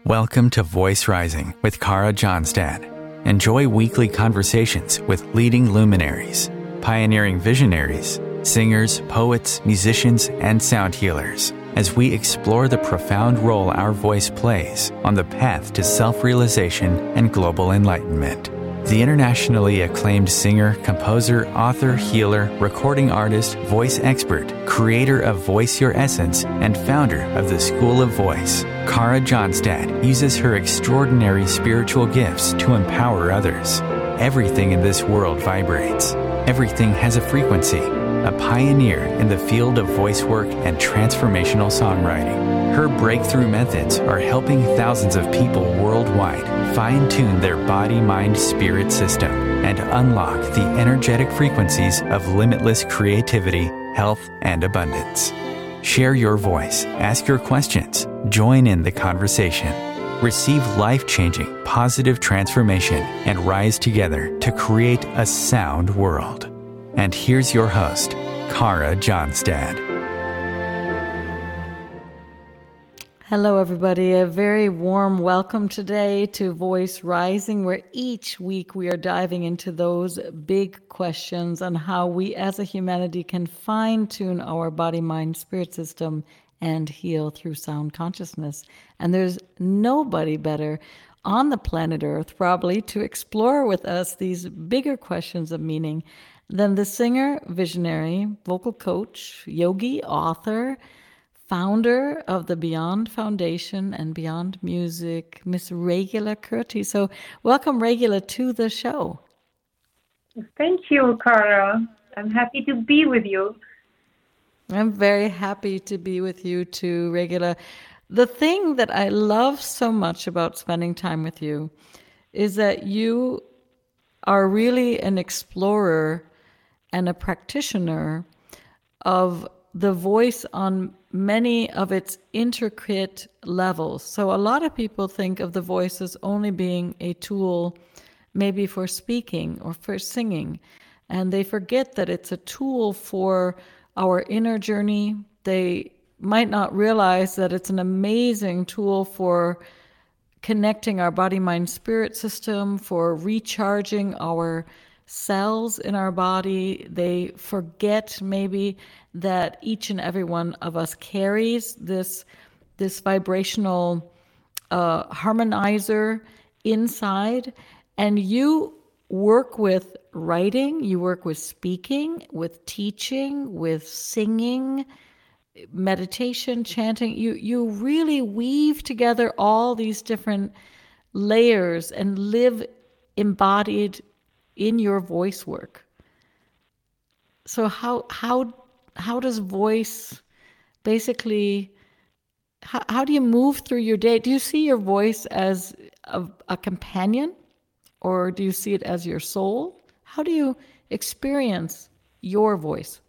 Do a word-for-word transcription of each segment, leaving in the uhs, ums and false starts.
Welcome to Voice Rising with Kara Johnstad. Enjoy weekly conversations with leading luminaries, pioneering visionaries, singers, poets, musicians, and sound healers as we explore the profound role our voice plays on the path to self-realization and global enlightenment. The internationally acclaimed singer, composer, author, healer, recording artist, voice expert, creator of Voice Your Essence, and founder of the School of Voice, Kara Johnstad uses her extraordinary spiritual gifts to empower others. Everything in this world vibrates. Everything has a frequency. A pioneer in the field of voice work and transformational songwriting. Her breakthrough methods are helping thousands of people worldwide fine-tune their body-mind-spirit system and unlock the energetic frequencies of limitless creativity, health, and abundance. Share your voice, ask your questions, join in the conversation. Receive life-changing, positive transformation and rise together to create a sound world. And here's your host, Kara Johnstad. Hello, everybody. A very warm welcome today to Voice Rising, where each week we are diving into those big questions on how we as a humanity can fine-tune our body, mind, spirit system and heal through sound consciousness. And there's nobody better on the planet Earth, probably, to explore with us these bigger questions of meaning than the singer, visionary, vocal coach, yogi, author, founder of the Beyond Foundation and Beyond Music, Miss Regula Curti. So welcome, Regula, to the show. Thank you, Kara. I'm happy to be with you. I'm very happy to be with you too, Regula. The thing that I love so much about spending time with you is that you are really an explorer and a practitioner of the voice on many of its intricate levels. So a lot of people think of the voice as only being a tool maybe for speaking or for singing, and they forget that it's a tool for our inner journey. They might not realize that it's an amazing tool for connecting our body, mind, spirit system, for recharging our cells in our body. They forget maybe that each and every one of us carries this this vibrational uh, harmonizer inside. And you work with writing, you work with speaking, with teaching, with singing, meditation, chanting. You you really weave together all these different layers and live embodied in your voice work. So how how how does voice basically, how, how do you move through your day? Do you see your voice as a, a companion, or do you see it as your soul? How do you experience your voice?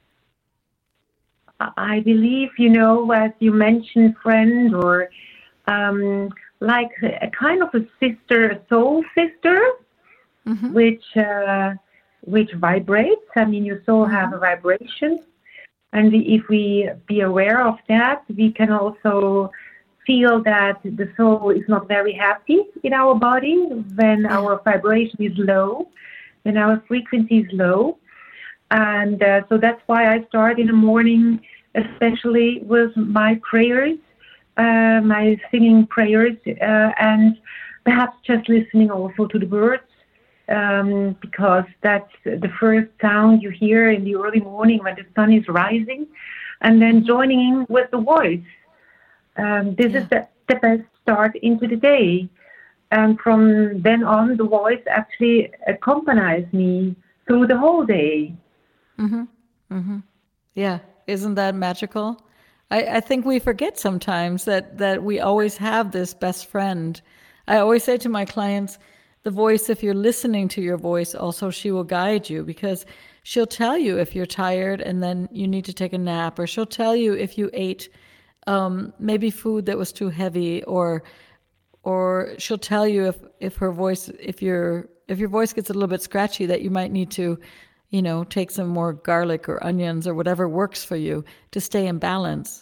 I believe, you know, as you mentioned, friend, or um, like a kind of a sister, a soul sister, mm-hmm. which uh, which vibrates. I mean, your soul mm-hmm. has a vibration. And if we be aware of that, we can also feel that the soul is not very happy in our body when our vibration is low, when our frequency is low. And uh, so that's why I start in the morning, especially with my prayers, uh, my singing prayers, uh, and perhaps just listening also to the birds, um, because that's the first sound you hear in the early morning when the sun is rising, and then joining in with the voice. Um, this yeah. is the, the best start into the day. And from then on, the voice actually accompanies me through the whole day. Mm-hmm. Mm-hmm. Yeah. Isn't that magical? I, I think we forget sometimes that, that we always have this best friend. I always say to my clients, the voice, if you're listening to your voice, also she will guide you, because she'll tell you if you're tired and then you need to take a nap, or she'll tell you if you ate um, maybe food that was too heavy, or or she'll tell you if, if her voice, if your if your voice gets a little bit scratchy, that you might need to, you know, take some more garlic or onions or whatever works for you to stay in balance.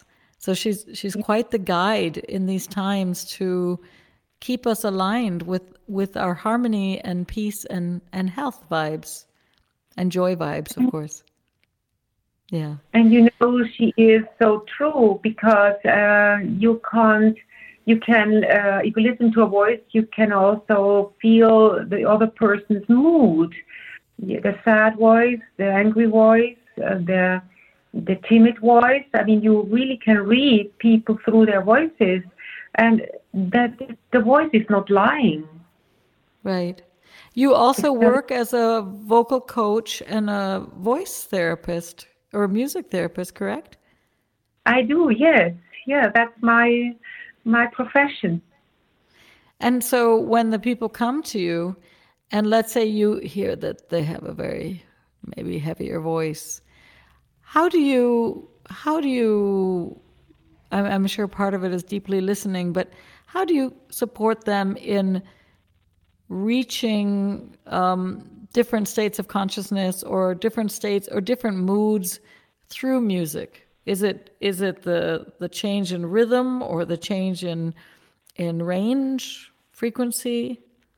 So she's she's quite the guide in these times to keep us aligned with, with our harmony and peace and, and health vibes and joy vibes, of course. Yeah. And you know, she is so true because uh, you can't, you can, uh, if you listen to a voice, you can also feel the other person's mood, the sad voice, the angry voice, uh, the the timid voice. I mean, you really can read people through their voices, and that the voice is not lying. Right. You also work as a vocal coach and a voice therapist or a music therapist, correct? I do, yes. Yeah, that's my my profession. And so when the people come to you, and let's say you hear that they have a very maybe heavier voice, how do you, how do you, I'm, I'm sure part of it is deeply listening, but how do you support them in reaching um, different states of consciousness or different states or different moods through music? Is it is it the the change in rhythm or the change in in range, frequency?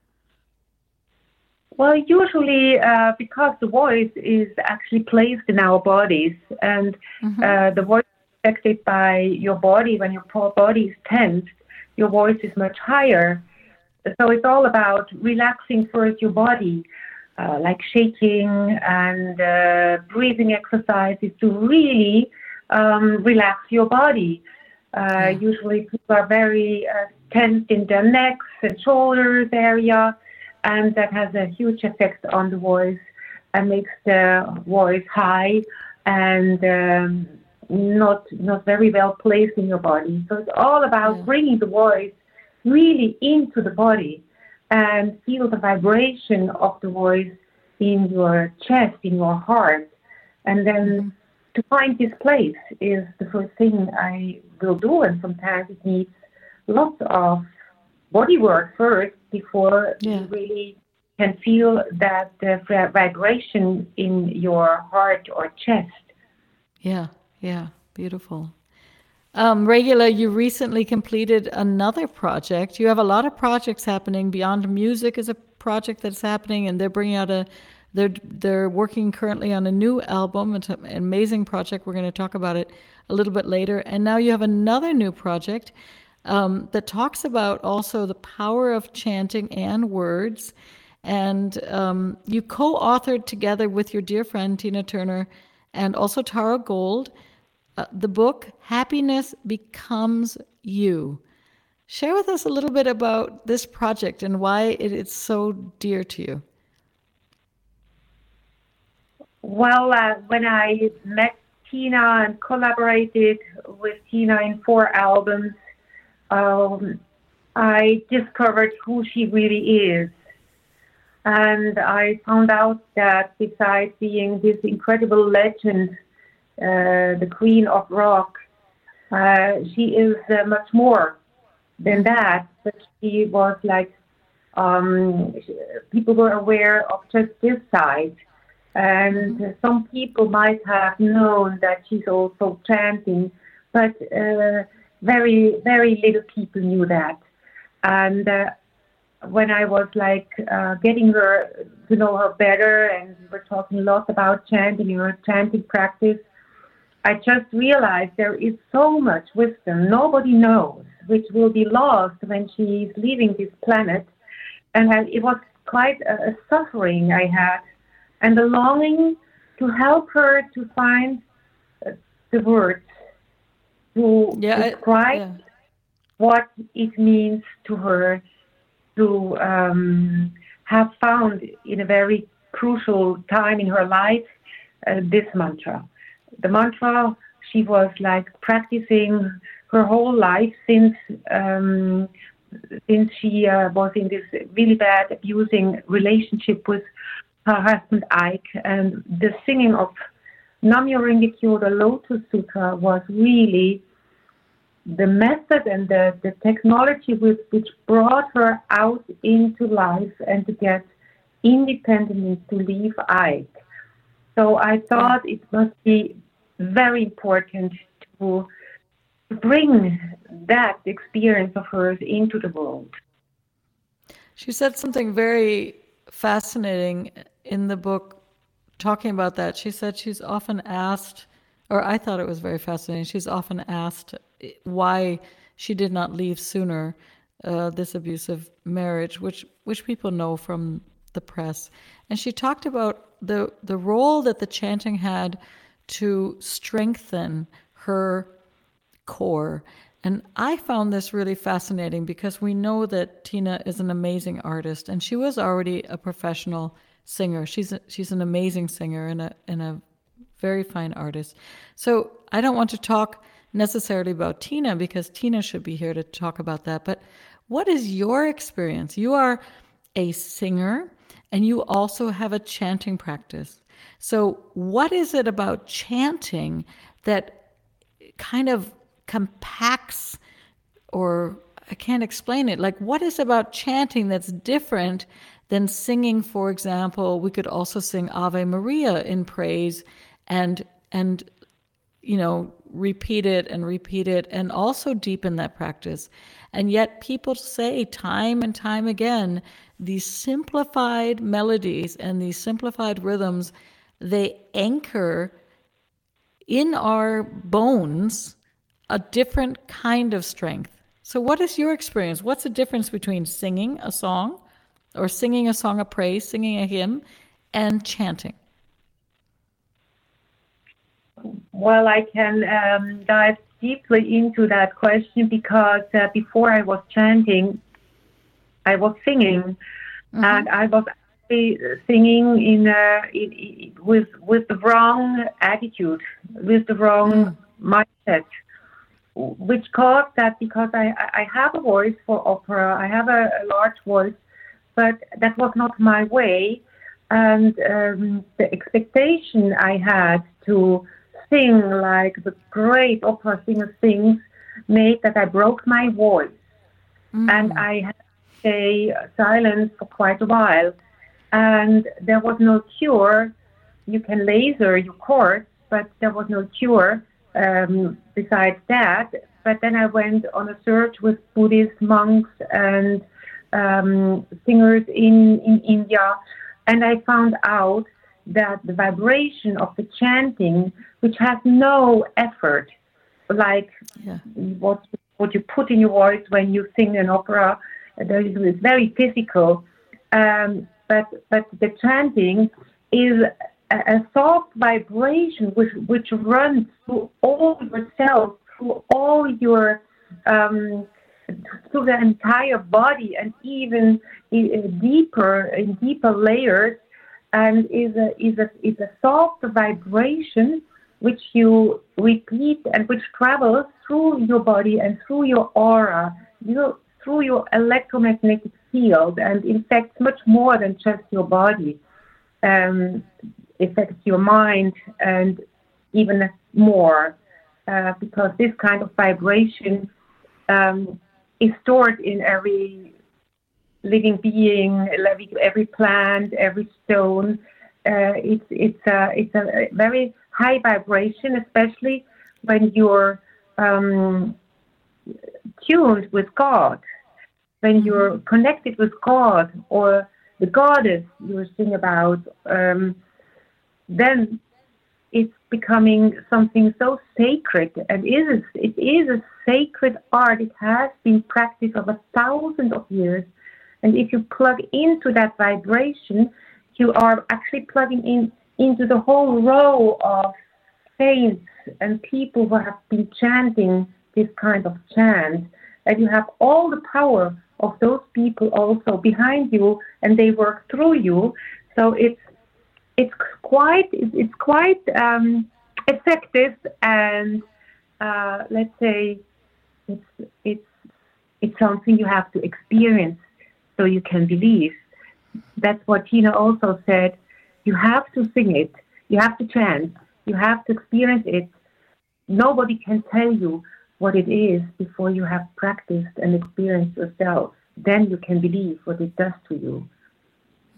Well, usually uh, because the voice is actually placed in our bodies, and mm-hmm. uh, the voice is affected by your body. When your body is tense, your voice is much higher. So it's all about relaxing first your body, uh, like shaking and uh, breathing exercises to really um, relax your body. Uh, yeah. Usually people are very uh, tense in their necks and shoulders area, and that has a huge effect on the voice and makes the voice high and um, not not very well placed in your body. So it's all about yeah. bringing the voice really into the body and feel the vibration of the voice in your chest, in your heart. And then mm-hmm. to find this place is the first thing I will do. And sometimes it needs lots of body work first before yeah. you really can feel that uh, vibration in your heart or chest. Yeah, yeah, beautiful. Um, Regula, you recently completed another project. You have a lot of projects happening. Beyond Music is a project that's happening, and they're bringing out a, they're they're working currently on a new album. It's an amazing project. We're going to talk about it a little bit later. And now you have another new project um, that talks about also the power of chanting and words. And um, you co-authored together with your dear friend Tina Turner and also Tara Gold Uh, the book, Happiness Becomes You. Share with us a little bit about this project and why it is so dear to you. Well, uh, when I met Tina and collaborated with Tina in four albums, um, I discovered who she really is. And I found out that besides being this incredible legend, Uh, the queen of rock, uh, she is uh, much more than that, but she was like, um, people were aware of just this side, and mm-hmm. some people might have known that she's also chanting, but uh, very, very little people knew that. And uh, when I was like uh, getting her to know her better, and we were talking a lot about chanting, her chanting practice, I just realized there is so much wisdom nobody knows, which will be lost when she's leaving this planet. And I, it was quite a, a suffering I had, and a longing to help her to find uh, the words to yeah, describe I, yeah. what it means to her to um, have found in a very crucial time in her life uh, this mantra. The mantra she was like practicing her whole life since um, since she uh, was in this really bad abusing relationship with her husband Ike, and the singing of Nam-myoho Renge-kyo, the Lotus Sutra, was really the method and the, the technology with which brought her out into life and to get independently to leave Ike. So I thought it must be very important to bring that experience of hers into the world. She said something very fascinating in the book talking about that. She said she's often asked, or I thought it was very fascinating, she's often asked why she did not leave sooner, uh, this abusive marriage, which which people know from the press. And she talked about the the role that the chanting had to strengthen her core. And I found this really fascinating because we know that Tina is an amazing artist, and she was already a professional singer. She's a, she's an amazing singer and a and a very fine artist. So I don't want to talk necessarily about Tina because Tina should be here to talk about that. But what is your experience? You are a singer and you also have a chanting practice. So what is it about chanting that kind of compacts, or I can't explain it. Like, what is about chanting that's different than singing, for example? We could also sing Ave Maria in praise and, and, you know, repeat it and repeat it and also deepen that practice. And yet people say time and time again, these simplified melodies and these simplified rhythms, they anchor in our bones a different kind of strength. So what is your experience? What's the difference between singing a song or singing a song of praise, singing a hymn, and chanting? Well, I can um, dive deeply into that question because uh, before I was chanting, I was singing, mm-hmm. and I was actually singing in, uh, in, in with with the wrong attitude, with the wrong mm. mindset, which caused that because I, I have a voice for opera, I have a, a large voice, but that was not my way, and um, the expectation I had to sing like the great opera singer sings made that I broke my voice, mm. and I had to stay silent for quite a while, and there was no cure. You can laser your chords, but there was no cure um, besides that. But then I went on a search with Buddhist monks and um, singers in, in India, and I found out that the vibration of the chanting, which has no effort, like yeah. what what you put in your voice when you sing an opera, it's very physical. Um, but but the chanting is a, a soft vibration which which runs through all your cells, through all your um, through the entire body, and even in deeper in deeper layers. And is a is a is a soft vibration which you repeat and which travels through your body and through your aura, you know, through your electromagnetic field, and affects much more than just your body. Um, affects your mind and even more, uh, because this kind of vibration um, is stored in every living being, every, every plant, every stone. Uh, it's it's a it's a very high vibration, especially when you're um, tuned with God, when you're connected with God or the goddess you sing about. Um, then it's becoming something so sacred, and it is it is a sacred art. It has been practiced over thousands of years. And if you plug into that vibration, you are actually plugging in into the whole row of saints and people who have been chanting this kind of chant. And you have all the power of those people also behind you, and they work through you. So it's it's quite it's quite um, effective, and uh, let's say it's it's it's something you have to experience so you can believe. That's what Tina also said. You have to sing it. You have to chant. You have to experience it. Nobody can tell you what it is before you have practiced and experienced yourself. Then you can believe what it does to you.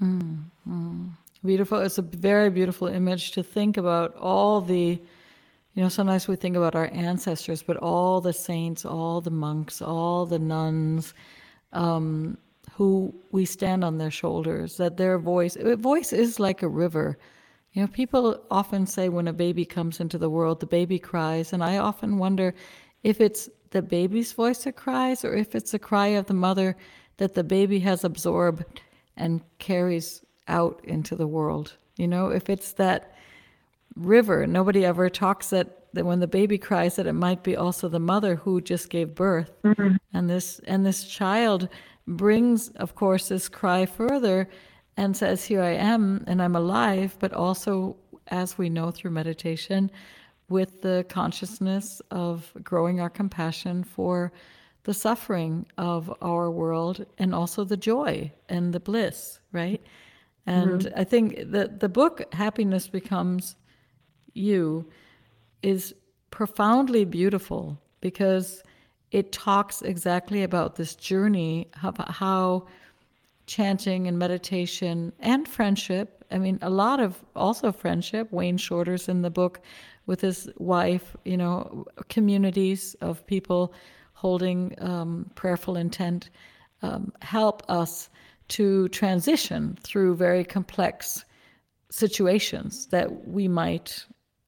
Mm-hmm. Beautiful. It's a very beautiful image to think about all the, You know, sometimes we think about our ancestors, but all the saints, all the monks, all the nuns, um, who we stand on their shoulders, that their voice, voice is like a river. You know, people often say when a baby comes into the world, the baby cries. And I often wonder if it's the baby's voice that cries or if it's the cry of the mother that the baby has absorbed and carries out into the world. You know, if it's that river, nobody ever talks that, that when the baby cries that it might be also the mother who just gave birth. Mm-hmm. And this and this child brings, of course, this cry further and says, here I am and I'm alive, but also, as we know through meditation, with the consciousness of growing our compassion for the suffering of our world and also the joy and the bliss, right? And mm-hmm. I think that the book, Happiness Becomes You, is profoundly beautiful because it talks exactly about this journey, about how chanting and meditation and friendship, I mean, a lot of also friendship, Wayne Shorter's in the book with his wife, you know, communities of people holding um, prayerful intent, um, help us to transition through very complex situations that we might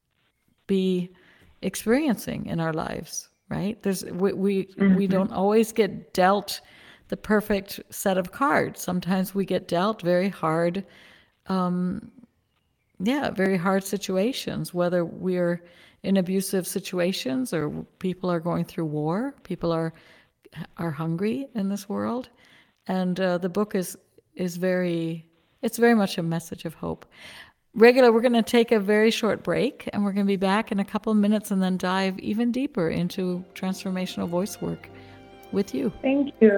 be experiencing in our lives, right? There's we we, mm-hmm. we don't always get dealt the perfect set of cards. Sometimes we get dealt very hard, um, yeah, very hard situations, whether we're in abusive situations or people are going through war, people are are hungry in this world. And uh, the book is is very, it's very much a message of hope. Regula, we're going to take a very short break, and we're going to be back in a couple of minutes and then dive even deeper into transformational voice work with you. Thank you.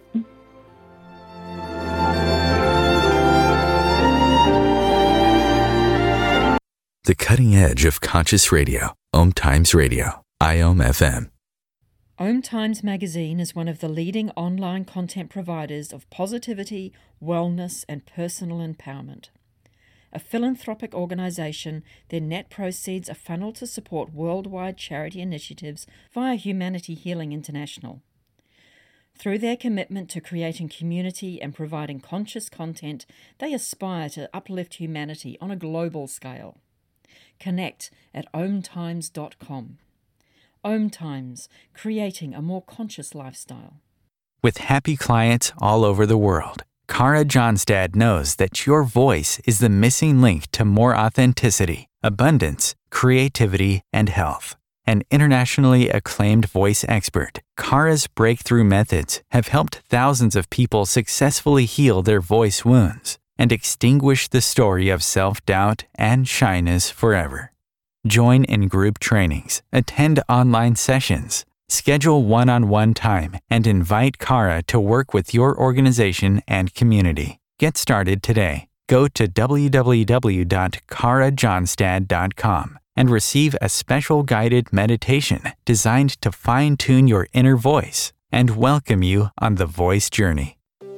The cutting edge of conscious radio, Om Times Radio, I O M F M. Om Times Magazine is one of the leading online content providers of positivity, wellness, and personal empowerment. A philanthropic organisation, their net proceeds are funneled to support worldwide charity initiatives via Humanity Healing International. Through their commitment to creating community and providing conscious content, they aspire to uplift humanity on a global scale. Connect at om times dot com. Om Times, creating a more conscious lifestyle. With happy clients all over the world, Kara Johnstad knows that your voice is the missing link to more authenticity, abundance, creativity, and health. An internationally acclaimed voice expert, Kara's breakthrough methods have helped thousands of people successfully heal their voice wounds and extinguish the story of self-doubt and shyness forever. Join in group trainings, attend online sessions, schedule one-on-one time, and invite Kara to work with your organization and community. Get started today. Go to w w w dot kara johnstad dot com and receive a special guided meditation designed to fine-tune your inner voice and welcome you on the voice journey.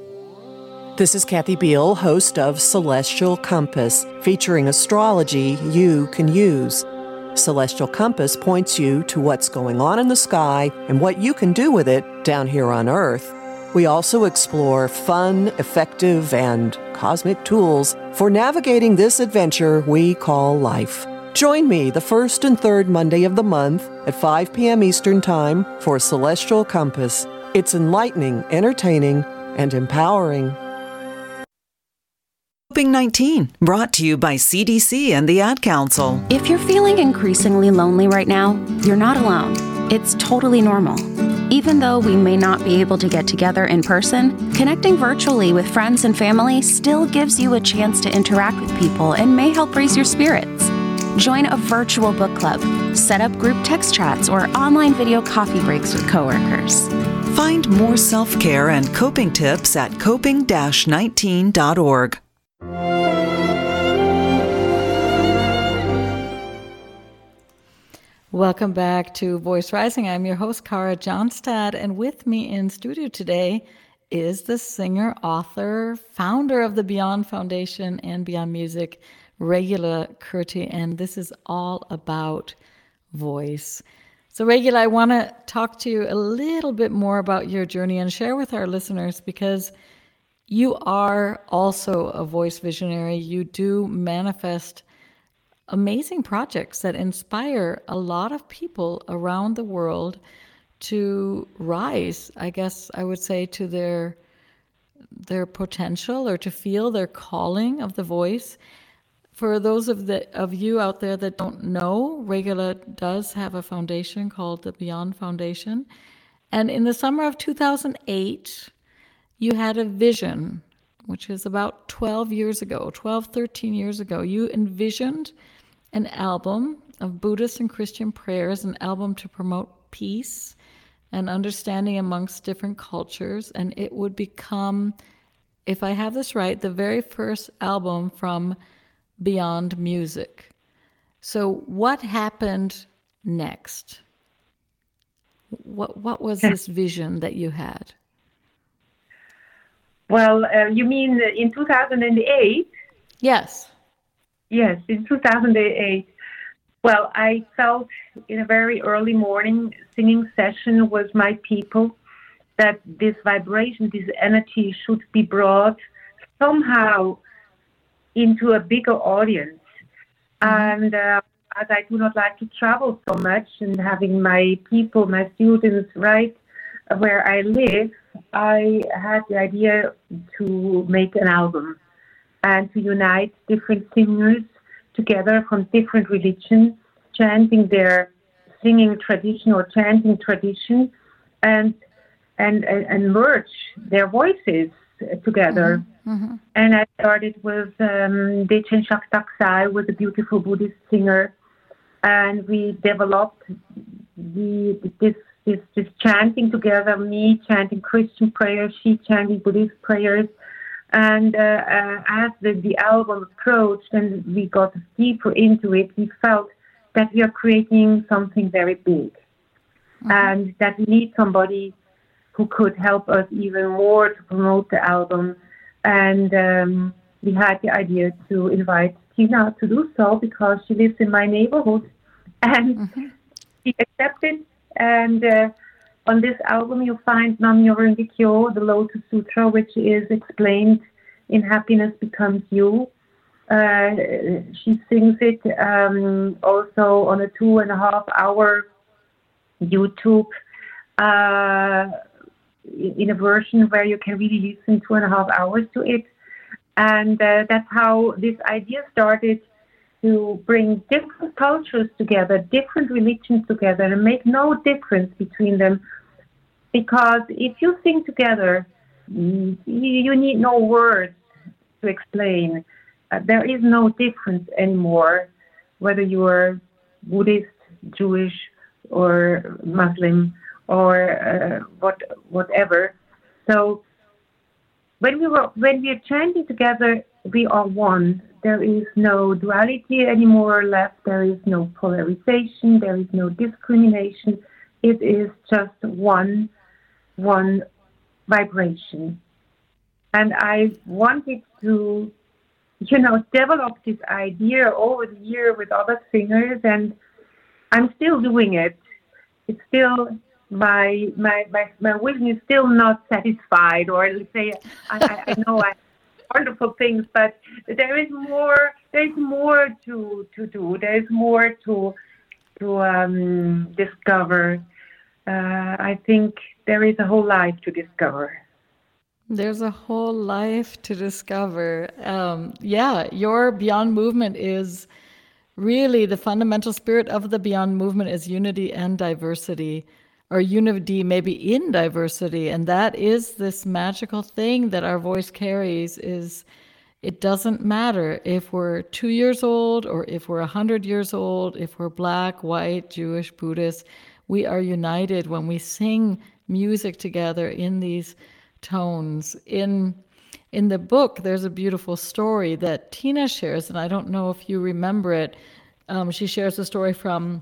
This is Kathy Beal, host of Celestial Compass, featuring astrology you can use. Celestial Compass points you to what's going on in the sky and what you can do with it down here on Earth. We also explore fun, effective, and cosmic tools for navigating this adventure we call life. Join me the first and third Monday of the month at five p.m. Eastern Time for Celestial Compass. It's enlightening, entertaining, and empowering. Coping nineteen, brought to you by C D C and the Ad Council. If you're feeling increasingly lonely right now, you're not alone. It's totally normal. Even though we may not be able to get together in person, connecting virtually with friends and family still gives you a chance to interact with people and may help raise your spirits. Join a virtual book club, set up group text chats, or online video coffee breaks with coworkers. Find more self-care and coping tips at coping nineteen dot org. Welcome back to Voice Rising. I'm your host, Kara Johnstad, and with me in studio today is the singer, author, founder of the Beyond Foundation and Beyond Music, Regula Curti, and this is all about voice. So Regula, I want to talk to you a little bit more about your journey and share with our listeners, because you are also a voice visionary. You do manifest amazing projects that inspire a lot of people around the world to rise, I guess I would say, to their their potential, or to feel their calling of the voice. For those of the of you out there that don't know, Regula does have a foundation called the Beyond Foundation. And in the summer of two thousand eight, you had a vision, which is about twelve years ago, twelve, thirteen years ago. You envisioned an album of Buddhist and Christian prayers, an album to promote peace and understanding amongst different cultures. And it would become, if I have this right, the very first album from Beyond Music. So what happened next? What what was this vision that you had? Well, uh, you mean in two thousand eight? Yes. Yes, in two thousand eight. Well, I felt in a very early morning singing session with my people that this vibration, this energy should be brought somehow into a bigger audience. Mm-hmm. And uh, as I do not like to travel so much, and having my people, my students right where I live, I had the idea to make an album and to unite different singers together from different religions, chanting their singing tradition or chanting tradition, and and and, and merge their voices together. Mm-hmm. Mm-hmm. And I started with um, Dechen Shaktaksai, with a beautiful Buddhist singer, and we developed the this this this chanting together. Me chanting Christian prayers, she chanting Buddhist prayers. And uh, uh, as the, the album approached and we got deeper into it, we felt that we are creating something very big, mm-hmm. and that we need somebody who could help us even more to promote the album. And um, we had the idea to invite Tina to do so, because she lives in my neighborhood, and mm-hmm. she accepted. And uh, on this album, you'll find Nam-myoho Renge-kyo, the Lotus Sutra, which is explained in Happiness Becomes You. Uh, she sings it um, also on a two and a half hour YouTube uh, in a version where you can really listen two and a half hours to it. And uh, that's how this idea started, to bring different cultures together, different religions together, and make no difference between them. Because if you sing together, you, you need no words to explain. Uh, there is no difference anymore, whether you are Buddhist, Jewish, or Muslim, or uh, what whatever. So when we were when we are chanting together, we are one. There is no duality anymore left. There is no polarization. There is no discrimination. It is just one. one vibration. And I wanted to, you know, develop this idea over the year with other singers, and I'm still doing it. It's still, my my my, my vision is still not satisfied, or let's say, I, I know I wonderful things, but there is more, there's more to, to do. There's more to, to um, discover. Uh, I think there is a whole life to discover. There's a whole life to discover. Um, yeah, your Beyond movement is really the fundamental spirit of the Beyond movement is unity and diversity, or unity maybe in diversity. And that is this magical thing that our voice carries, is it doesn't matter if we're two years old or if we're a hundred years old, if we're black, white, Jewish, Buddhist. We are united when we sing music together in these tones. In in the book, there's a beautiful story that Tina shares, and I don't know if you remember it. Um, she shares a story from,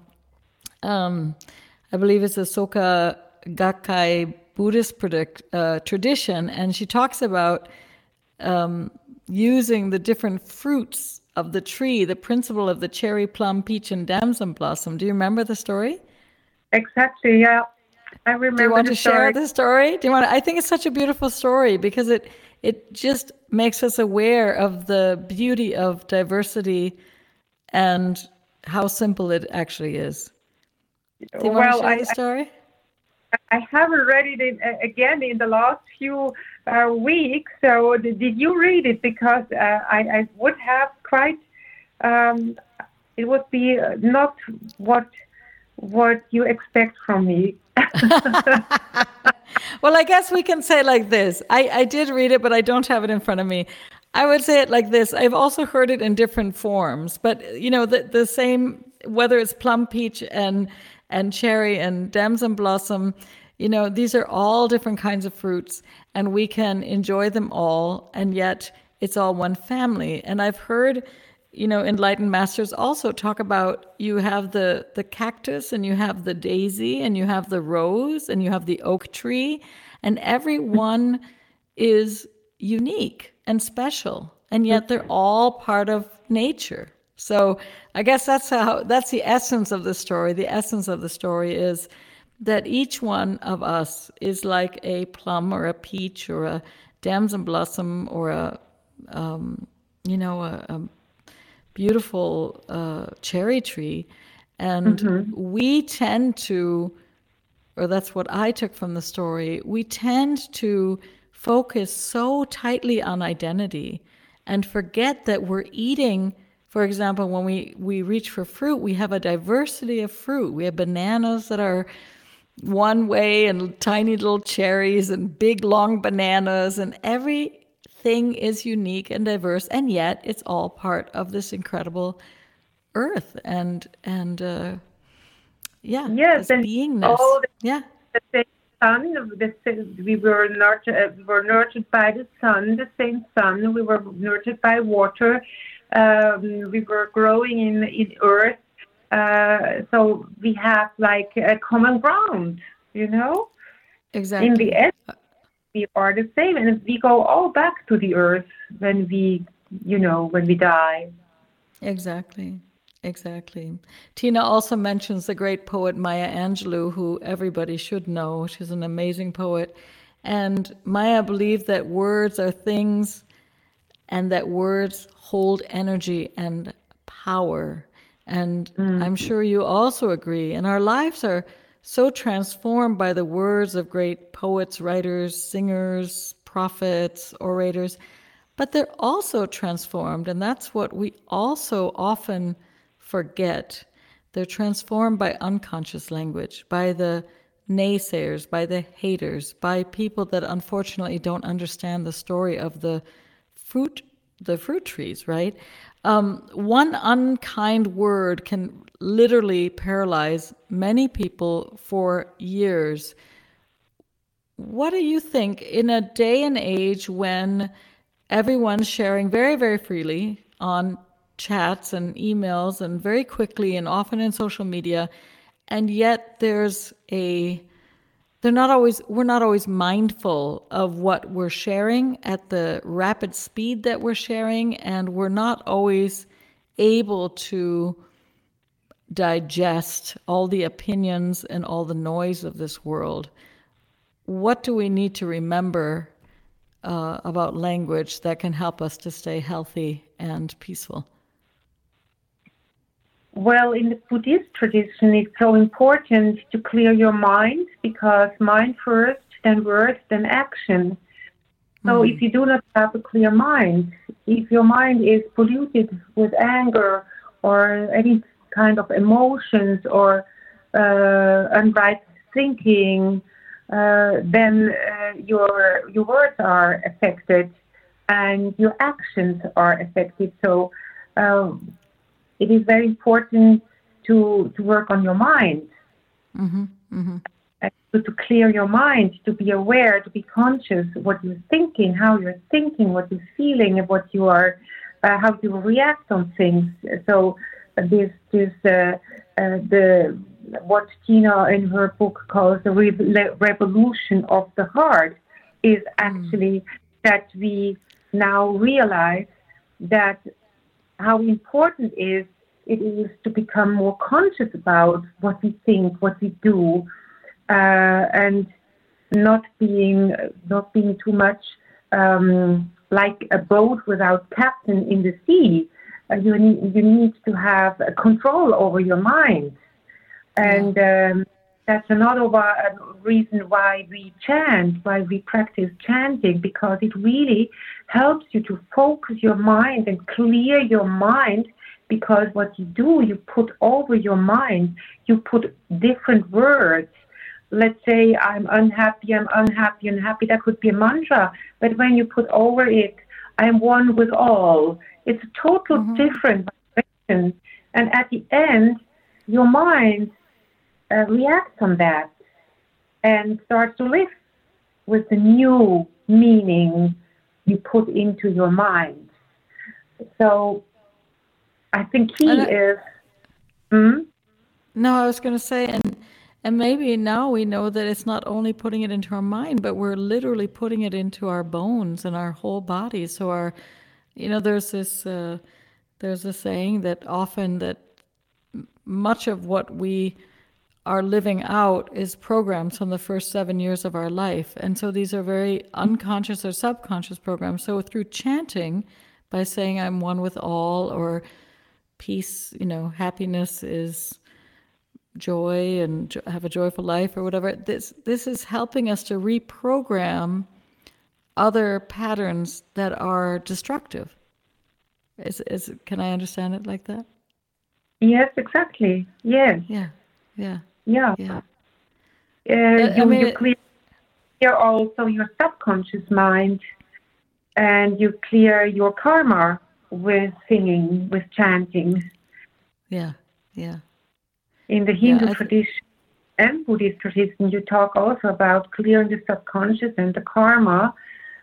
um, I believe it's the Soka Gakkai Buddhist predict, uh, tradition, and she talks about um, using the different fruits of the tree, the principle of the cherry, plum, peach, and damson blossom. Do you remember the story? Exactly, yeah. I remember. Do you want the to story. share the story? Do you want? To, I think it's such a beautiful story because it it just makes us aware of the beauty of diversity and how simple it actually is. Do you well, want to share I, the story? I haven't read it in, uh, again in the last few uh, weeks. So did, did you read it? Because uh, I, I would have quite. Um, it would be not what what you expect from me. Well, I guess we can say like this. I, I did read it, but I don't have it in front of me. I would say it like this. I've also heard it in different forms, but you know, the, the same, whether it's plum, peach, and and cherry and damson blossom, you know, these are all different kinds of fruits, and we can enjoy them all, and yet it's all one family. And I've heard, you know, enlightened masters also talk about you have the the cactus, and you have the daisy, and you have the rose, and you have the oak tree, and every one is unique and special, and yet they're all part of nature. So I guess that's how that's the essence of the story. The essence of the story is that each one of us is like a plum or a peach or a damson blossom or a um, you know a, a beautiful uh, cherry tree, and mm-hmm. we tend to, or that's what I took from the story, we tend to focus so tightly on identity and forget that we're eating. For example, when we, we reach for fruit, we have a diversity of fruit. We have bananas that are one way and tiny little cherries and big long bananas, and everything is unique and diverse, and yet it's all part of this incredible earth and and uh, yeah, yes, this beingness. All the, yeah. The same sun, the, we were nurtured, uh, we were nurtured by the sun, the same sun. We were nurtured by water. Um, we were growing in, in earth. Uh, so we have like a common ground, you know? Exactly. In the end, we are the same. And we go all back to the earth when we, you know, when we die. Exactly. Exactly. Tina also mentions the great poet Maya Angelou, who everybody should know. She's an amazing poet. And Maya believed that words are things and that words hold energy and power. And mm. I'm sure you also agree. And our lives are so transformed by the words of great poets, writers, singers, prophets, orators. But they're also transformed, and that's what we also often forget. They're transformed by unconscious language, by the naysayers, by the haters, by people that unfortunately don't understand the story of the fruit, the fruit trees, right? Um, one unkind word can literally paralyze many people for years. What do you think in a day and age when everyone's sharing very, very freely on chats and emails and very quickly and often in social media, and yet there's a they're not always we're not always mindful of what we're sharing at the rapid speed that we're sharing, and we're not always able to digest all the opinions and all the noise of this world. What do we need to remember uh, about language that can help us to stay healthy and peaceful? Well, in the Buddhist tradition, it's so important to clear your mind, because mind first, then words, then action. So mm. if you do not have a clear mind, if your mind is polluted with anger or any kind of emotions or uh, unright thinking, uh, then uh, your your words are affected and your actions are affected. So um, it is very important to to work on your mind, mm-hmm, mm-hmm. To, to clear your mind, to be aware, to be conscious what you're thinking, how you're thinking, what you're feeling, and what you are, uh, how you react on things. So uh, this this uh, uh, the what Tina in her book calls the re- revolution of the heart is actually mm. that we now realize that how important is it is to become more conscious about what we think, what we do, uh, and not being not being too much um, like a boat without captain in the sea. Uh, you need you need to have a control over your mind, and um, that's another why, reason why we chant, why we practice chanting, because it really helps you to focus your mind and clear your mind. Because what you do, you put over your mind, you put different words. Let's say I'm unhappy, I'm unhappy, unhappy. That could be a mantra. But when you put over it, I'm one with all. It's a total mm-hmm. different vibration. And at the end, your mind uh, reacts on that and starts to live with the new meaning you put into your mind. So I think key I, is... Hmm? No, I was going to say, and and maybe now we know that it's not only putting it into our mind, but we're literally putting it into our bones and our whole body. So our, you know, there's this, uh, there's a saying that often that much of what we are living out is programs from the first seven years of our life. And so these are very unconscious or subconscious programs. So through chanting, by saying I'm one with all, or peace, you know, happiness is joy and have a joyful life, or whatever. This this is helping us to reprogram other patterns that are destructive. Is is can I understand it like that? Yes, exactly. Yes. Yeah. Yeah. Yeah. Yeah. Uh, I you mean, you clear also your subconscious mind, and you clear your karma with singing, with chanting. Yeah, yeah. In the Hindu yeah, tradition th- and Buddhist tradition, you talk also about clearing the subconscious and the karma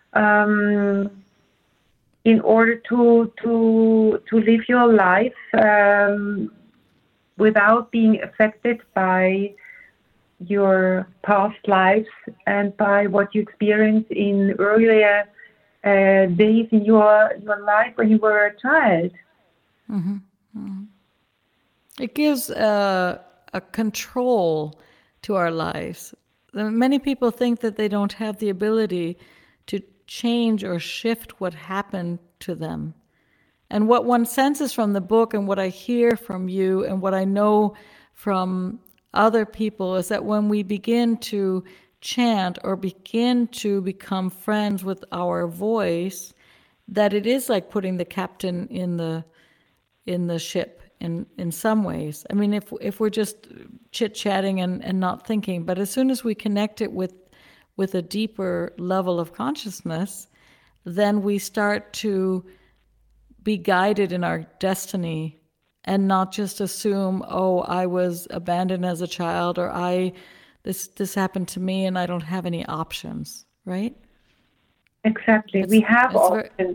um, in order to to to live your life um, without being affected by your past lives and by what you experienced in earlier uh, days in your your life when you were a child. Mm-hmm. Mm-hmm. It gives a, a control to our lives. Many people think that they don't have the ability to change or shift what happened to them. And what one senses from the book and what I hear from you and what I know from other people is that when we begin to chant or begin to become friends with our voice, that it is like putting the captain in the in the ship in, in some ways. I mean, if if we're just chit-chatting and, and not thinking, but as soon as we connect it with with a deeper level of consciousness, then we start to be guided in our destiny and not just assume, oh, I was abandoned as a child, or I this this happened to me and I don't have any options, right? Exactly. It's, we have options. Very,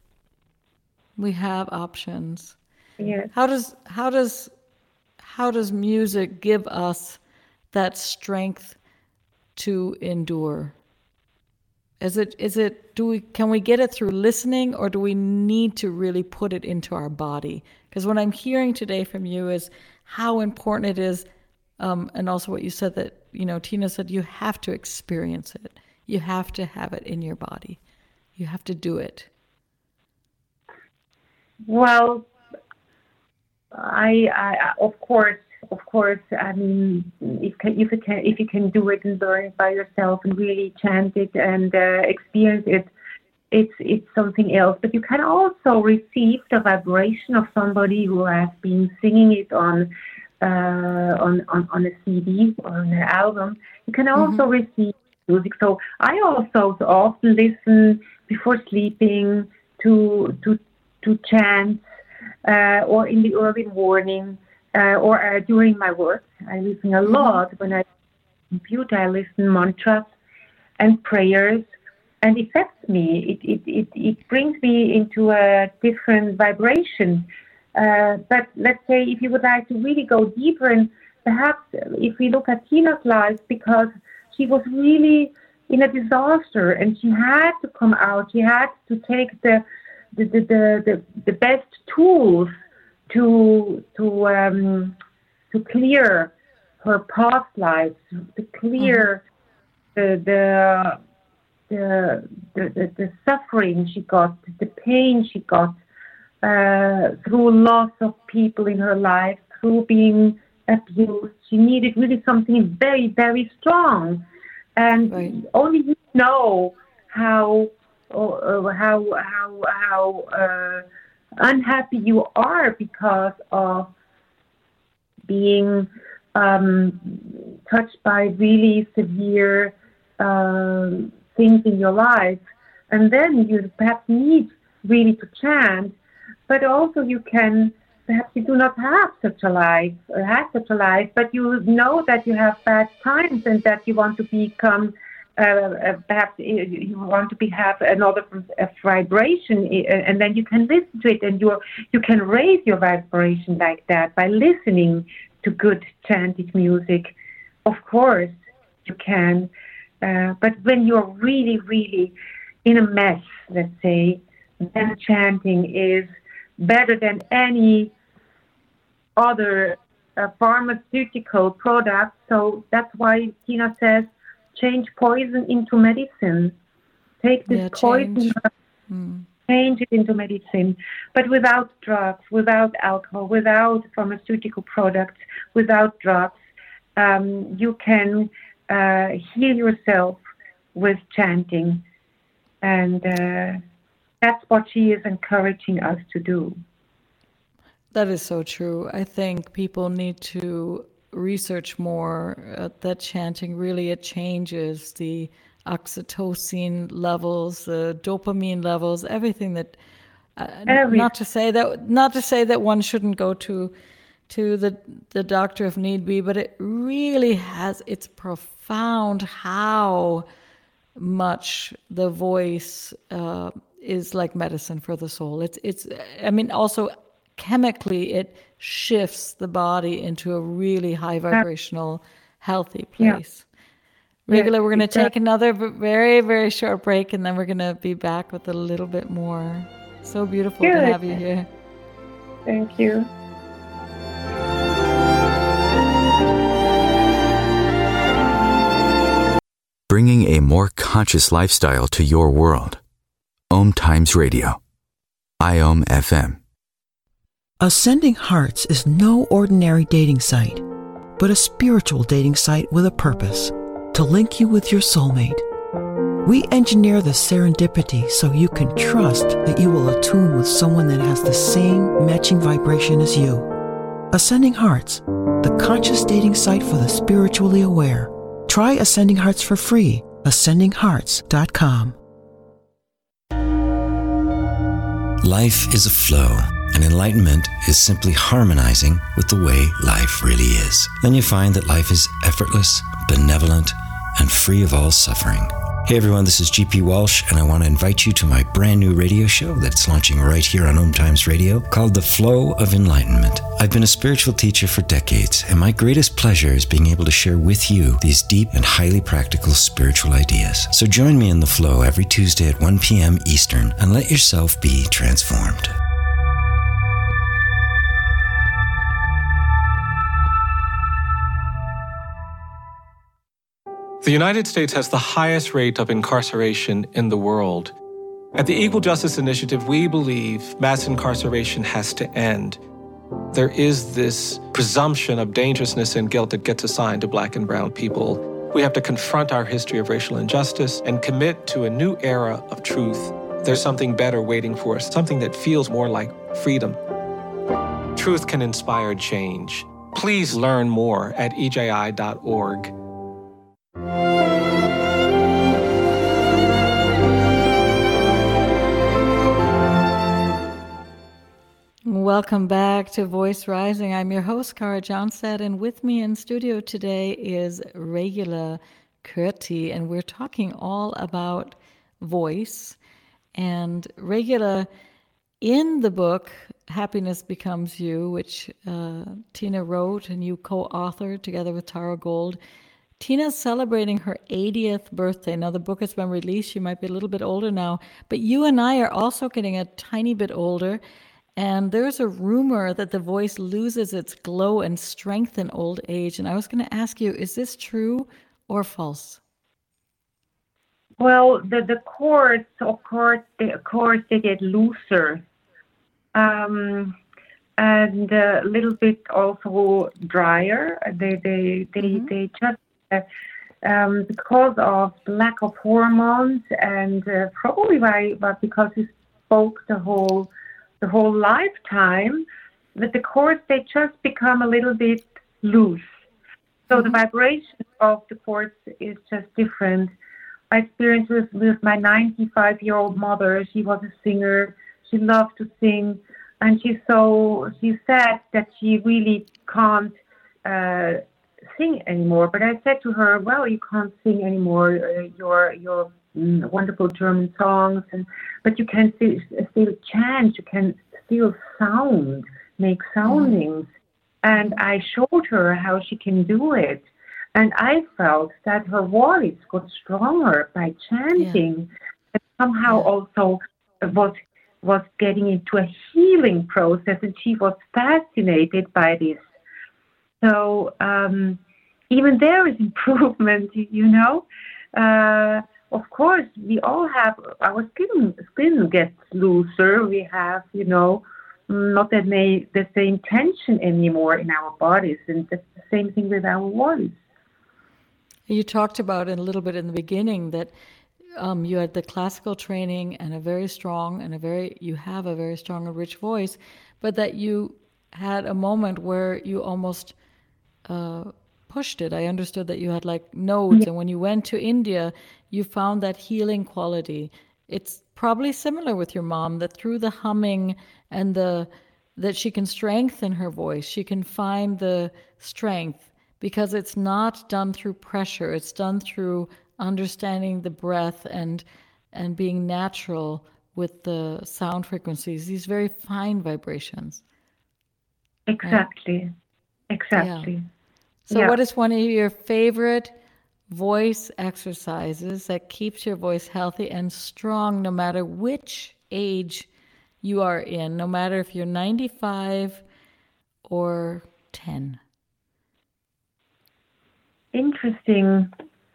we have options. Yes. How does how does how does music give us that strength to endure? Is it is it do we can we get it through listening, or do we need to really put it into our body? Because what I'm hearing today from you is how important it is, um, and also what you said that, you know, Tina said you have to experience it. You have to have it in your body. You have to do it. Well, I, I of course, of course. I mean, if if you can if you can do it and learn it by yourself and really chant it and uh, experience it, it's it's something else. But you can also receive the vibration of somebody who has been singing it on uh, on, on on a C D or on an album. You can also mm-hmm. receive music. So I also often listen before sleeping to to to chant. Uh, or in the early morning, uh, or uh, during my work. I listen a lot. When I computer, I listen mantras and prayers, and it affects me. It, it, it, it brings me into a different vibration. Uh, but let's say if you would like to really go deeper, and perhaps if we look at Tina's life, because she was really in a disaster, and she had to come out. She had to take the the the the, the, the best tools to to um, to clear her past lives, to clear mm-hmm. the, the, the the the suffering she got, the pain she got uh, through loss of people in her life, through being abused. She needed really something very, very strong, and right. only you know how uh, how how how uh, unhappy you are because of being um, touched by really severe uh, things in your life, and then you perhaps need really to chant, but also you can, perhaps you do not have such a life, or have such a life, but you know that you have bad times and that you want to become, uh, uh, perhaps you want to be, have another a vibration, and then you can listen to it, and you you can raise your vibration like that by listening to good chanted music. Of course, you can, uh, but when you're really, really in a mess, let's say, then chanting is better than any other uh, pharmaceutical product. So that's why Tina says, change poison into medicine. Take this yeah, poison, change. Mm. change it into medicine, but without drugs, without alcohol, without pharmaceutical products, without drugs. Um, you can uh, heal yourself with chanting. And uh, that's what she is encouraging us to do. That is so true. I think people need to research more uh, that chanting really, it changes the oxytocin levels, the dopamine levels, everything that, uh, Every- not to say that, not to say that one shouldn't go to, to the, the doctor if need be, but it really has, it's profound how much the voice uh, is like medicine for the soul. It's, it's, I mean, also chemically, it shifts the body into a really high vibrational, healthy place. Yeah. Regula, yeah, we're going to take another very, very short break, and then we're going to be back with a little bit more. So beautiful Good. to have you here. Thank you. Bringing a more conscious lifestyle to your world. Om Times Radio. I O M F M. Ascending Hearts is no ordinary dating site, but a spiritual dating site with a purpose, to link you with your soulmate. We engineer the serendipity so you can trust that you will attune with someone that has the same matching vibration as you. Ascending Hearts, the conscious dating site for the spiritually aware. Try Ascending Hearts for free, ascending hearts dot com. Life is a flow, and enlightenment is simply harmonizing with the way life really is. Then you find that life is effortless, benevolent, and free of all suffering. Hey everyone, this is G P Walsh, and I want to invite you to my brand new radio show that's launching right here on Om Times Radio called The Flow of Enlightenment. I've been a spiritual teacher for decades, and my greatest pleasure is being able to share with you these deep and highly practical spiritual ideas. So join me in The Flow every Tuesday at one p.m. Eastern and let yourself be transformed. The United States has the highest rate of incarceration in the world. At the Equal Justice Initiative, we believe mass incarceration has to end. There is this presumption of dangerousness and guilt that gets assigned to Black and brown people. We have to confront our history of racial injustice and commit to a new era of truth. There's something better waiting for us, something that feels more like freedom. Truth can inspire change. Please learn more at E J I dot org. Welcome back to Voice Rising. I'm your host, Kara Johnstad, and with me in studio today is Regula Curti, and we're talking all about voice. And Regula, in the book, Happiness Becomes You, which uh, Tina wrote and you co-authored together with Tara Gold, Tina's celebrating her eightieth birthday. Now, the book has been released. She might be a little bit older now, but you and I are also getting a tiny bit older. And there's a rumor that the voice loses its glow and strength in old age. And I was going to ask you, is this true or false? Well, the, the chords, of course, they, of course, they get looser. Um, and a little bit also drier. They, they, they, mm-hmm. they just, uh, um, because of lack of hormones and uh, probably by, but because we spoke the whole the whole lifetime, that the chords, they just become a little bit loose. So mm-hmm. the vibration of the chords is just different. I experienced this with my ninety-five-year-old mother. She was a singer. She loved to sing. And she's so, she said that she really can't uh, sing anymore. But I said to her, well, you can't sing anymore. Uh, your your mm, wonderful German songs, and but you can still, still chant. You can still sound, make soundings. Mm-hmm. And I showed her how she can do it. And I felt that her voice got stronger by chanting. Yeah. And somehow yeah. also was was getting into a healing process, and she was fascinated by this. So um, even there is improvement, you know. Uh, of course, we all have, our skin skin gets looser. We have, you know, not that may, the same tension anymore in our bodies, and that's the same thing with our voice. You talked about it a little bit in the beginning that Um, you had the classical training and a very strong and a very, you have a very strong and rich voice, but that you had a moment where you almost uh, pushed it. I understood that you had like nodes, yeah. and when you went to India, you found that healing quality. It's probably similar with your mom, that through the humming and the, that she can strengthen her voice, she can find the strength, because it's not done through pressure, it's done through understanding the breath and and being natural with the sound frequencies, these very fine vibrations. Exactly. Right? Exactly. Yeah. So yeah. What is one of your favorite voice exercises that keeps your voice healthy and strong no matter which age you are in, no matter if you're ninety-five or ten? Interesting.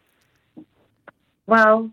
Well,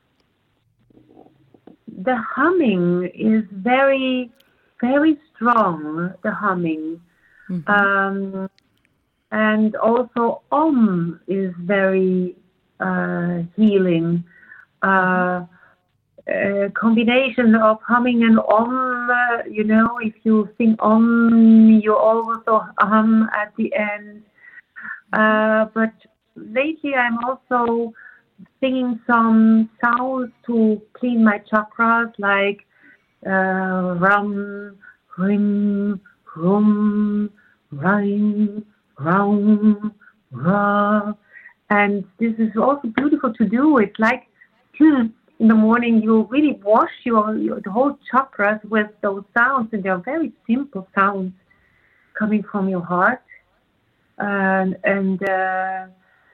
the humming is very, very strong, the humming. Mm-hmm. Um, and also Om is very uh, healing. Uh, a combination of humming and Om, uh, you know, if you sing Om, you also hum at the end. Uh, but lately I'm also singing some sounds to clean my chakras, like uh, rum, rim, rum, rim, rum, ra. And this is also beautiful to do. It's like hmm, in the morning you really wash your, your the whole chakras with those sounds, and they're very simple sounds coming from your heart. And, and uh,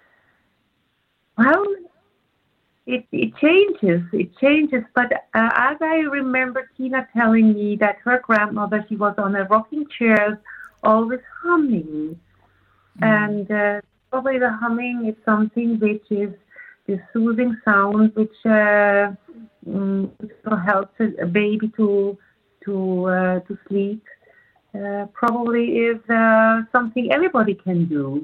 well, It, it changes, it changes. But uh, as I remember Tina telling me that her grandmother, she was on a rocking chair, always humming. Mm. And uh, probably the humming is something which is the soothing sound, which uh, um, helps a baby to to uh, to sleep. Uh, probably is uh, something everybody can do.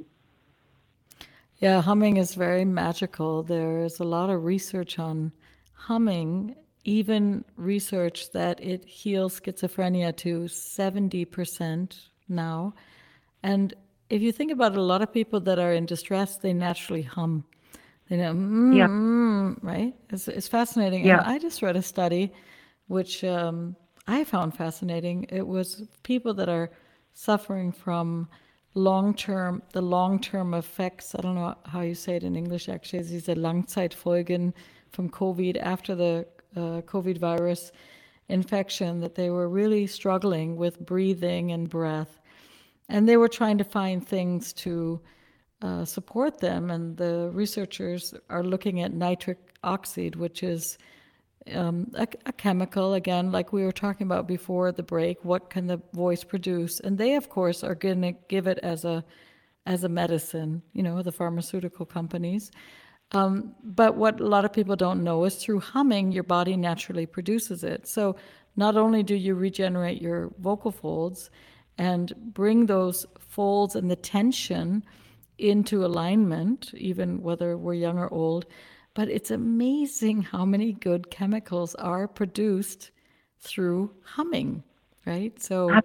Yeah, humming is very magical. There's a lot of research on humming, even research that it heals schizophrenia to seventy percent now. And if you think about it, a lot of people that are in distress, they naturally hum. They know, mm, yeah. mm, right? It's, it's fascinating. Yeah. And I just read a study which um, I found fascinating. It was people that are suffering from long-term, the long-term effects, I don't know how you say it in English actually, these are Langzeitfolgen from COVID, after the uh, COVID virus infection, that they were really struggling with breathing and breath. And they were trying to find things to uh, support them. And the researchers are looking at nitric oxide, which is um, a, a chemical, again, like we were talking about before the break. What can the voice produce? And they, of course, are going to give it as a as a medicine, you know, the pharmaceutical companies. Um, but what a lot of people don't know is through humming, your body naturally produces it. So not only do you regenerate your vocal folds and bring those folds and the tension into alignment, even whether we're young or old, but it's amazing how many good chemicals are produced through humming, right? So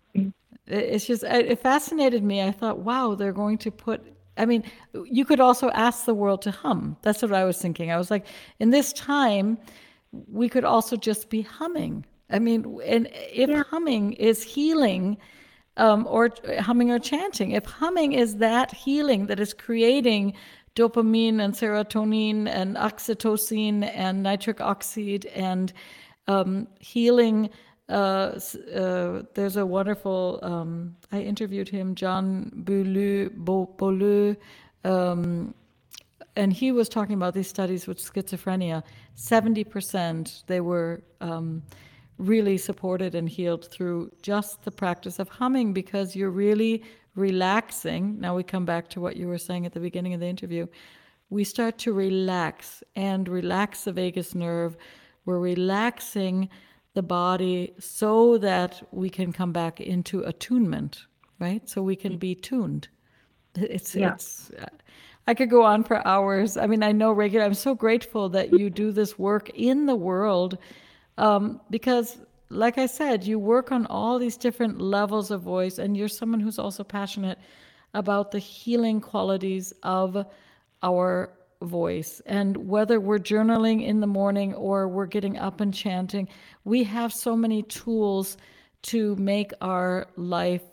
it's just, it fascinated me. I thought, wow, they're going to put, I mean, you could also ask the world to hum. That's what I was thinking. I was like, in this time, we could also just be humming. I mean, and if yeah. humming is healing, um, or humming or chanting, if humming is that healing that is creating dopamine and serotonin and oxytocin and nitric oxide and um, healing. Uh, uh, there's a wonderful, um, I interviewed him, John Beaulieu, Beaulieu, um, and he was talking about these studies with schizophrenia. seventy percent they were um, really supported and healed through just the practice of humming, because you're really relaxing. Now we come back to what you were saying at the beginning of the interview. We start to relax and relax the vagus nerve. We're relaxing the body so that we can come back into attunement, right? So we can be tuned. It's, yeah. it's, I could go on for hours. I mean, I know regular, I'm so grateful that you do this work in the world, um, because like I said, you work on all these different levels of voice, and you're someone who's also passionate about the healing qualities of our voice. And whether we're journaling in the morning or we're getting up and chanting, we have so many tools to make our life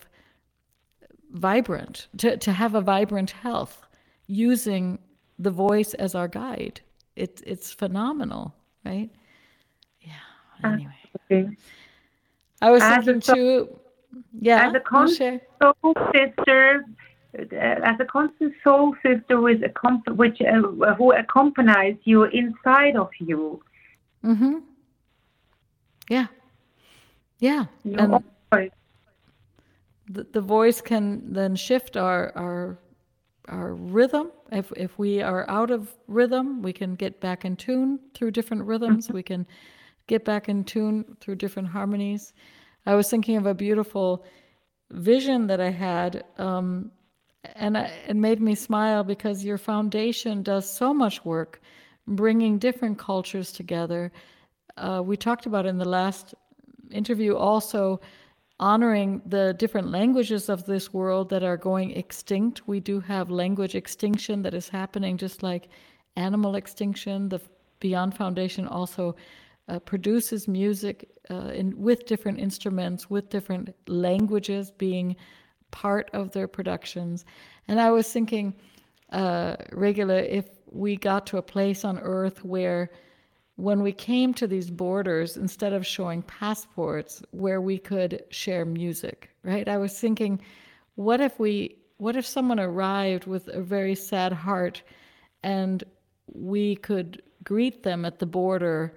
vibrant, to, to have a vibrant health, using the voice as our guide. It, it's phenomenal, right? Yeah, anyway. Okay. I was as thinking a, too, yeah, as a constant soul sister, as a constant soul sister with a which uh, who accompanies you inside of you. Mm-hmm. Yeah, yeah, you and the the voice can then shift our our our rhythm. If if we are out of rhythm, we can get back in tune through different rhythms. Mm-hmm. We can get back in tune through different harmonies. I was thinking of a beautiful vision that I had, um, and I, it made me smile, because your foundation does so much work bringing different cultures together. Uh, we talked about in the last interview also honoring the different languages of this world that are going extinct. We do have language extinction that is happening, just like animal extinction. The Beyond Foundation also Uh, produces music uh, in, with different instruments, with different languages being part of their productions. And I was thinking, uh, Regula, if we got to a place on Earth where when we came to these borders, instead of showing passports, where we could share music, right? I was thinking, what if we, what if someone arrived with a very sad heart and we could greet them at the border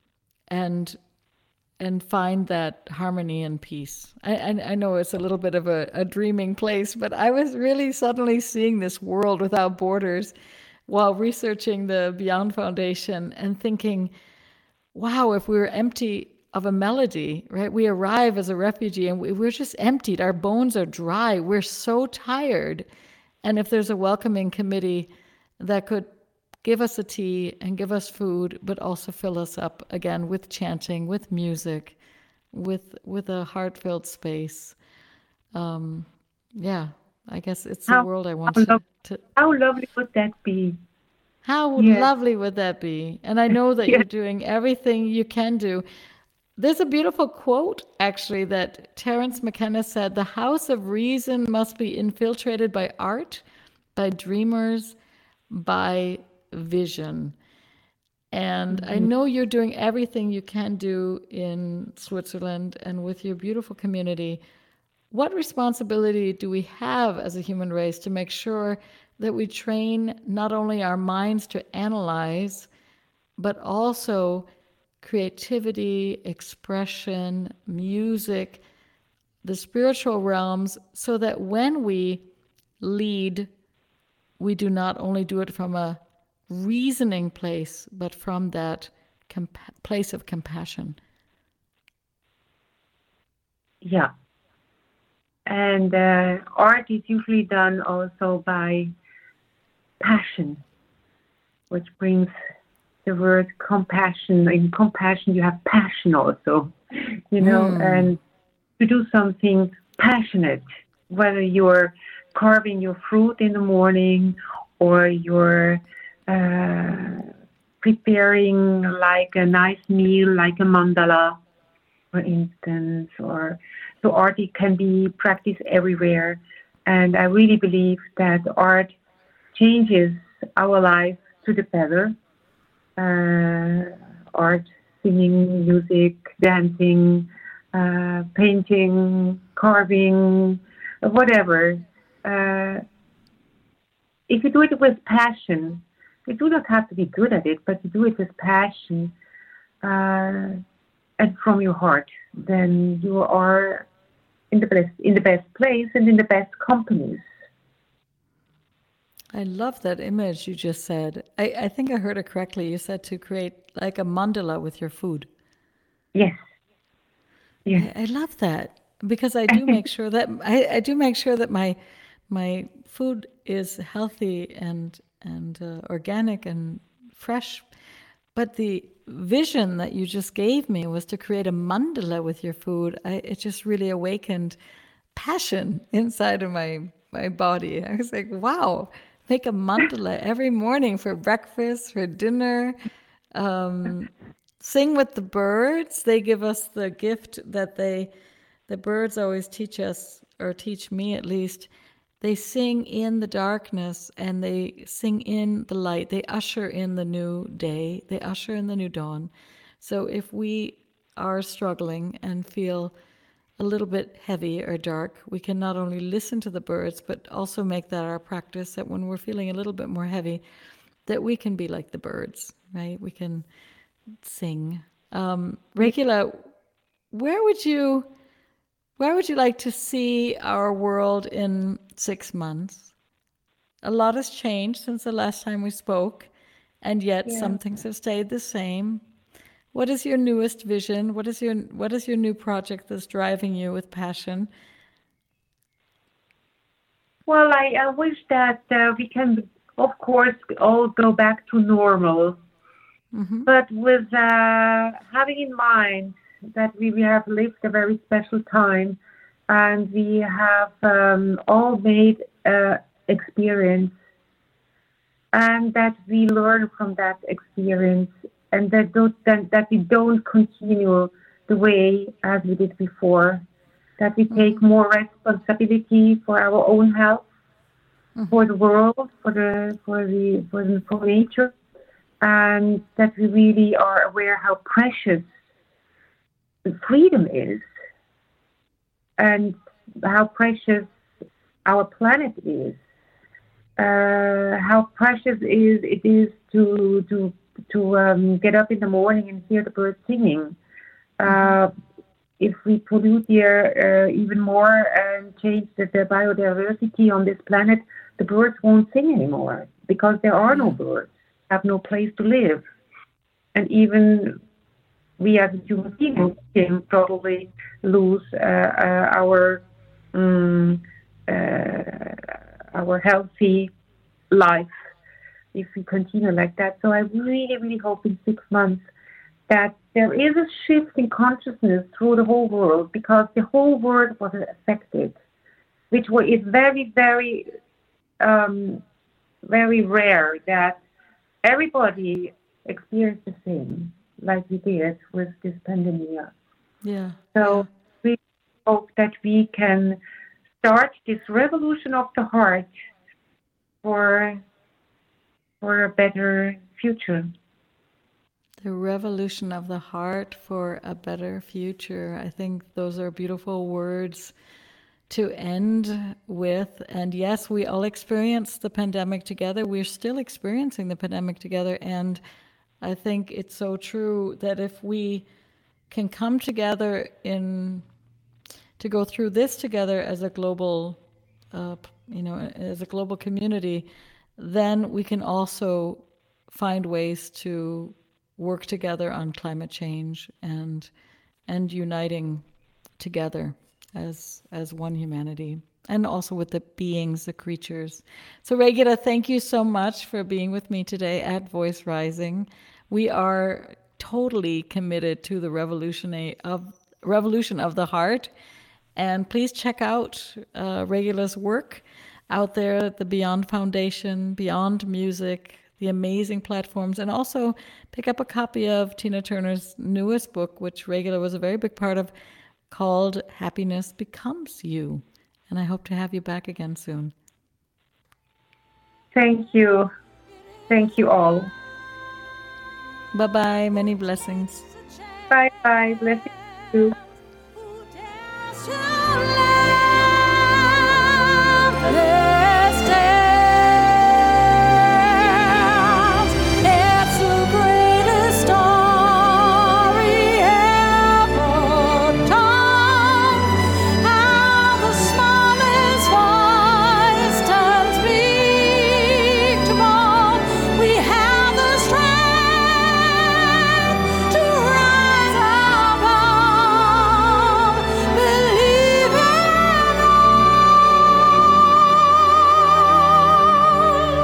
and and find that harmony and peace. I, I, I know it's a little bit of a, a dreaming place, but I was really suddenly seeing this world without borders while researching the Beyond Foundation and thinking, wow, if we were empty of a melody, right? We arrive as a refugee and we, we're just emptied. Our bones are dry. We're so tired. And if there's a welcoming committee that could give us a tea and give us food, but also fill us up again with chanting, with music, with with a heart-filled space. Um, yeah, I guess it's how, the world I want how to, lo- to. How lovely would that be? How yes. lovely would that be? And I know that yes. you're doing everything you can do. There's a beautiful quote, actually, that Terence McKenna said, "The house of reason must be infiltrated by art, by dreamers, by vision." And mm-hmm. I know you're doing everything you can do in Switzerland and with your beautiful community. What responsibility do we have as a human race to make sure that we train not only our minds to analyze, but also creativity, expression, music, the spiritual realms, so that when we lead, we do not only do it from a reasoning place, but from that comp- place of compassion. Yeah. And uh, art is usually done also by passion, which brings the word compassion. In compassion, you have passion also, you know, mm. and to do something passionate, whether you're carving your fruit in the morning or you're uh, preparing like a nice meal, like a mandala, for instance, or so art can be practiced everywhere. And I really believe that art changes our life to the better. Uh, art, singing, music, dancing, uh, painting, carving, whatever. Uh, if you do it with passion, you do not have to be good at it, but you do it with passion uh, and from your heart, then you are in the best in the best place and in the best companies. I love that image you just said. I, I think I heard it correctly. You said to create like a mandala with your food. Yes. Yes. I, I love that because I do make sure that I, I do make sure that my my food is healthy and and uh, organic and fresh. But the vision that you just gave me was to create a mandala with your food. I, it just really awakened passion inside of my my body. I was like, wow. Make a mandala every morning for breakfast, for dinner. Um, sing with the birds. They give us the gift that they, the birds always teach us, or teach me at least. They sing in the darkness and they sing in the light. They usher in the new day. They usher in the new dawn. So if we are struggling and feel a little bit heavy or dark, we can not only listen to the birds, but also make that our practice, that when we're feeling a little bit more heavy, that we can be like the birds, right? We can sing. Um, Regula, where would you, where would you like to see our world in six months? A lot has changed since the last time we spoke, and yet yeah. some things have stayed the same. What is your newest vision? What is your what is your new project that's driving you with passion? Well, I, I wish that uh, we can, of course, all go back to normal, mm-hmm. but with uh, having in mind that we, we have lived a very special time, and we have um, all made uh, experience, and that we learn from that experience. And that, don't, that that we don't continue the way as we did before, that we take mm-hmm. more responsibility for our own health, mm-hmm. for the world, for the for the for the for nature, and that we really are aware how precious the freedom is, and how precious our planet is, uh, how precious is it is to to. to um, get up in the morning and hear the birds singing. Uh, if we pollute the air uh, even more and change the, the biodiversity on this planet, the birds won't sing anymore because there are no birds, have no place to live. And even we as human beings can probably lose uh, uh, our um, uh, our healthy life if we continue like that. So I really, really hope in six months that there is a shift in consciousness through the whole world, because the whole world was affected, which is very, very, um, very rare that everybody experienced the same like we did with this pandemic. Yeah. So we hope that we can start this revolution of the heart for for a better future. The revolution of the heart for a better future. I think those are beautiful words to end with, and yes, we all experienced the pandemic together. We're still experiencing the pandemic together. And I think it's so true that if we can come together in to go through this together as a global, uh, you know, as a global community, then we can also find ways to work together on climate change and and uniting together as as one humanity, and also with the beings, the creatures. So Regula, thank you so much for being with me today at Voice Rising. We are totally committed to the revolution of revolution of the heart. And please check out uh, Regula's work out there at the Beyond Foundation, Beyond Music, the amazing platforms, and also pick up a copy of Tina Turner's newest book, which Regula was a very big part of, called Happiness Becomes You. And I hope to have you back again soon. Thank you. Thank you all. Bye-bye. Many blessings. Bye-bye. Blessings to you. Yeah.